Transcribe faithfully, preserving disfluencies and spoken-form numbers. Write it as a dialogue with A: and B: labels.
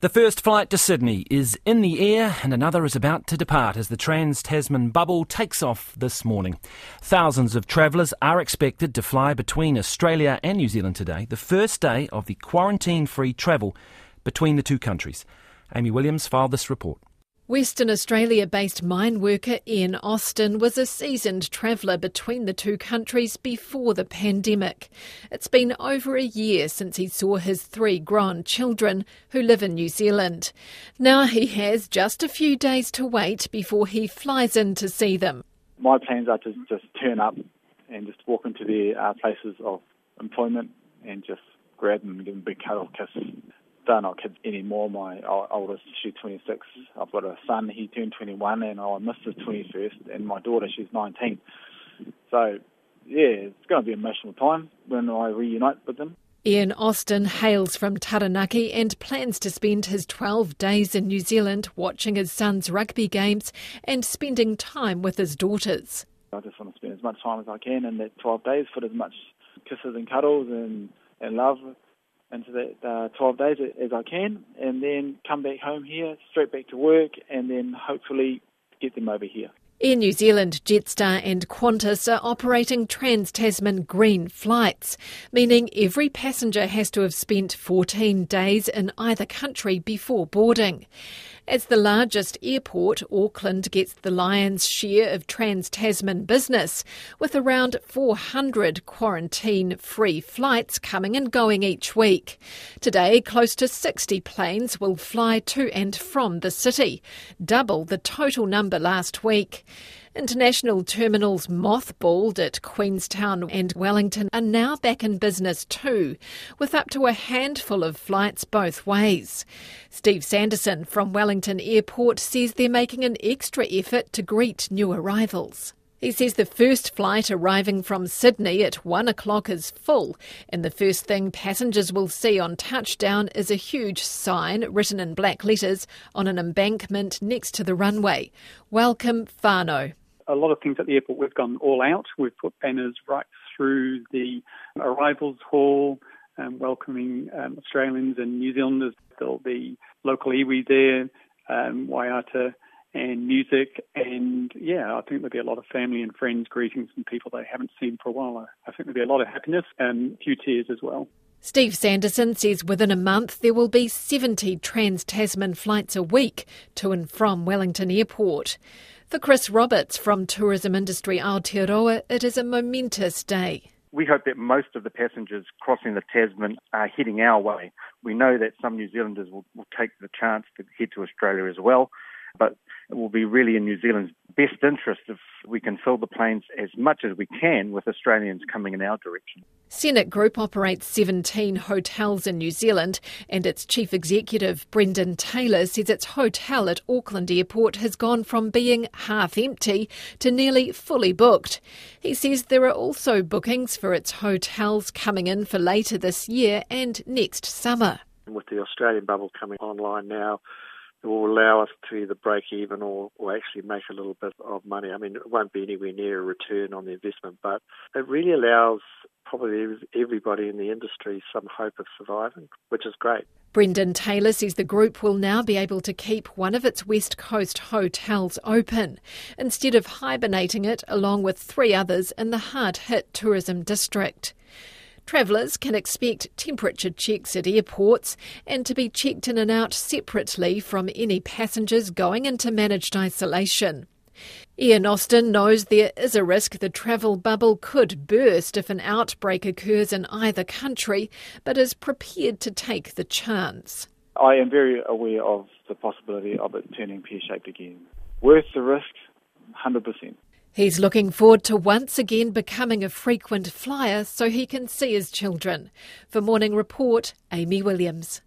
A: The first flight to Sydney is in the air and another is about to depart as the Trans-Tasman bubble takes off this morning. Thousands of travellers are expected to fly between Australia and New Zealand today, the first day of the quarantine-free travel between the two countries. Amy Williams filed this report.
B: Western Australia-based mine worker Ian Austin was a seasoned traveller between the two countries before the pandemic. It's been over a year since he saw his three grown children who live in New Zealand. Now he has just a few days to wait before he flies in to see them.
C: My plans are to just turn up and just walk into their uh, places of employment and just grab them and give them a big cut-off kiss. They're not kids anymore. My oldest, she's twenty-six. I've got a son, he turned twenty-one, and I missed his twenty-first, and my daughter, she's nineteen. So, yeah, it's going to be an emotional time when I reunite with them.
B: Ian Austin hails from Taranaki and plans to spend his twelve days in New Zealand watching his son's rugby games and spending time with his daughters.
C: I just want to spend as much time as I can in that twelve days, put as much kisses and cuddles and, and love into that uh, twelve days as I can, and then come back home here, straight back to work, and then hopefully get them over here.
B: Air New Zealand, Jetstar and Qantas are operating Trans-Tasman green flights, meaning every passenger has to have spent fourteen days in either country before boarding. As the largest airport, Auckland gets the lion's share of Trans-Tasman business, with around four hundred quarantine-free flights coming and going each week. Today, close to sixty planes will fly to and from the city, double the total number last week. International terminals mothballed at Queenstown and Wellington are now back in business too, with up to a handful of flights both ways. Steve Sanderson from Wellington Airport says they're making an extra effort to greet new arrivals. He says the first flight arriving from Sydney at one o'clock is full, and the first thing passengers will see on touchdown is a huge sign written in black letters on an embankment next to the runway. Welcome, whānau.
D: A lot of things at the airport, we've gone all out. We've put banners right through the arrivals hall, um, welcoming um, Australians and New Zealanders. There'll be local iwi there, um, waiata and music. And, yeah, I think there'll be a lot of family and friends greetings and people they haven't seen for a while. I think there'll be a lot of happiness and a few tears as well.
B: Steve Sanderson says within a month there will be seventy Trans-Tasman flights a week to and from Wellington Airport. For Chris Roberts from Tourism Industry Aotearoa, it is a momentous day.
E: We hope that most of the passengers crossing the Tasman are heading our way. We know that some New Zealanders will, will take the chance to head to Australia as well, but it will be really in New Zealand's best interest if we can fill the planes as much as we can with Australians coming in our direction.
B: Senate Group operates seventeen hotels in New Zealand, and its chief executive, Brendan Taylor, says its hotel at Auckland Airport has gone from being half empty to nearly fully booked. He says there are also bookings for its hotels coming in for later this year and next summer.
F: With the Australian bubble coming online now, it will allow us to either break even or, or actually make a little bit of money. I mean, it won't be anywhere near a return on the investment, but it really allows probably everybody in the industry some hope of surviving, which is great.
B: Brendan Taylor says the group will now be able to keep one of its West Coast hotels open, instead of hibernating it along with three others in the hard-hit tourism district. Travellers can expect temperature checks at airports and to be checked in and out separately from any passengers going into managed isolation. Ian Austin knows there is a risk the travel bubble could burst if an outbreak occurs in either country, but is prepared to take the chance.
C: I am very aware of the possibility of it turning pear-shaped again. Worth the risk, one hundred percent.
B: He's looking forward to once again becoming a frequent flyer so he can see his children. For Morning Report, Amy Williams.